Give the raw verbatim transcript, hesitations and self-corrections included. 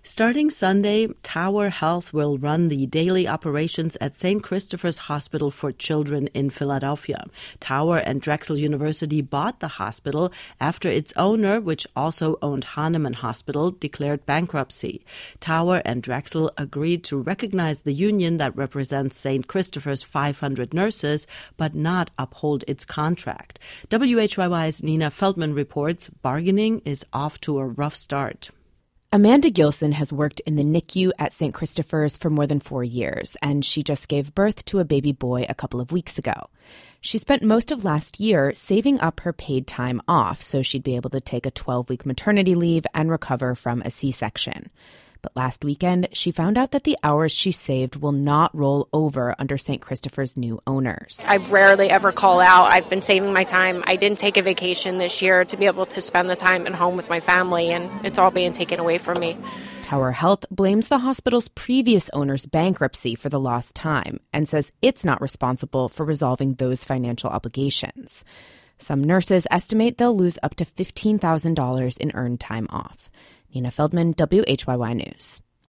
Starting Sunday, Tower Health will run the daily operations at Saint Christopher's Hospital for Children in Philadelphia. Tower and Drexel University bought the hospital after its owner, which also owned Hahnemann Hospital, declared bankruptcy. Tower and Drexel agreed to recognize the union that represents Saint Christopher's five hundred nurses, but not uphold its contract. W H Y Y's Nina Feldman reports bargaining is off to a rough start. Amanda Gilson has worked in the N I C U at Saint Christopher's for more than four years, and she just gave birth to a baby boy a couple of weeks ago. She spent most of last year saving up her paid time off so she'd be able to take a twelve-week maternity leave and recover from a C-section. But last weekend, she found out that the hours she saved will not roll over under Saint Christopher's new owners. I rarely ever call out. I've been saving my time. I didn't take a vacation this year to be able to spend the time at home with my family, and it's all being taken away from me. Tower Health blames the hospital's previous owner's bankruptcy for the lost time and says it's not responsible for resolving those financial obligations. Some nurses estimate they'll lose up to fifteen thousand dollars in earned time off. Nina Feldman, W H Y Y News.